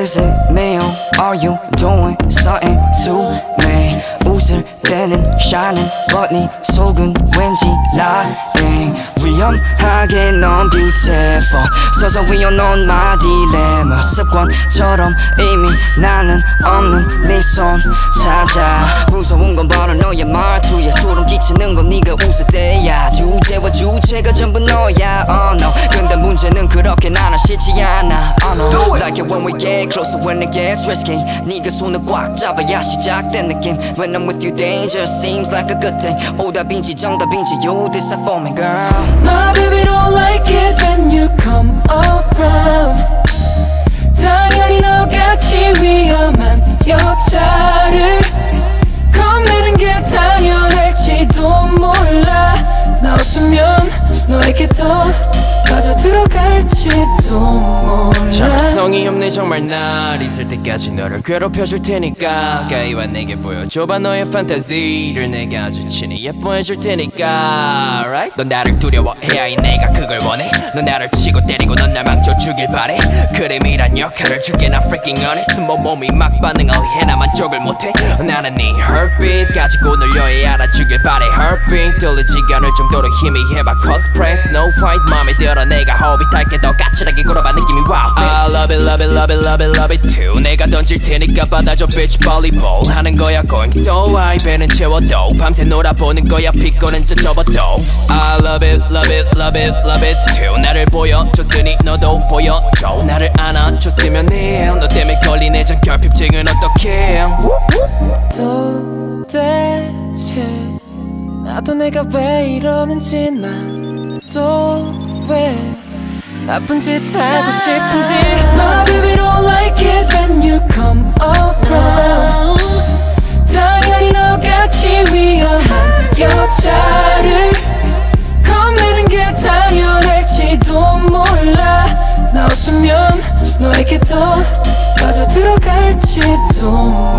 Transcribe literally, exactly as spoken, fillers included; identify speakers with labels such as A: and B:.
A: Is it me or are you doing something to me? 웃을 때는 shining but 네 속은 왠지 lying. 위험하게 넌 beautiful 서서 위험 넌 my dilemma. 습관처럼 이미 나는 없는 네 손 찾아. 무서운 건 바로 너의 말투야. 소름 끼치는 건 네가 웃을 때야. 주제와 주체가 전부 너야. Oh no. 근데 문제는 그렇게 나는 싫지 않아. Oh no. Like it when we get closer when it gets risky. 네가 손을 꽉 잡아야 시작된 느낌. When I'm with you danger seems like a good thing. 오답인지 정답인지 you decide for me girl.
B: My baby don't like it when you come around. 당연히 너같이 위험한 여자를 겁내는 게 당연할지도 몰라. 나 어쩌면 너에게 더 빠져 들어갈지도 몰라.
C: 참성이 없네 정말 날 있을 때까지 너를 괴롭혀줄 테니까 가까이와 내게 보여줘봐 너의 판타지를. 내가 아주 친히 예뻐해줄 테니까 right? 넌 나를 두려워해야 해 내가 그걸 원해. 넌 나를 치고 때리고 넌 날 망쳐주길 바래. 그림이란 역할을 줄게 나 freaking honest. 뭐 몸이 막 반응을 해 나 만족을 못해. 나는 네 heartbeat 가지고 늘려해 알아주길 바래. heartbeat 들리지가 않을 정도로 희미해봐 cosplay snow fight 맘에 들어 내가 호빗할게 더 까칠하게 굴어봐 느낌이 wow. I love it love it love it love it love it too. 내가 던질 테니까 받아줘 bitch volleyball 하는 거야 going so high. 배는 채워도 밤새 놀아보는 거야 피곤한 저 접어도. I love it love it love it love it too. 나를 보여줬으니 너도 보여줘. 나를 안아줬으면 해. 너 때문에 걸린 애정 결핍증은 어떡해.
B: 도대체 나도 내가 왜 이러는지 나도 왜 나쁜 짓 하고 싶은지. My baby don't like it when you come around. 당연히 너같이 위험한 여자를 겁내는 게 당연할지도 몰라. 나 어쩌면 너에게 더 빠져 들어갈지도 몰라.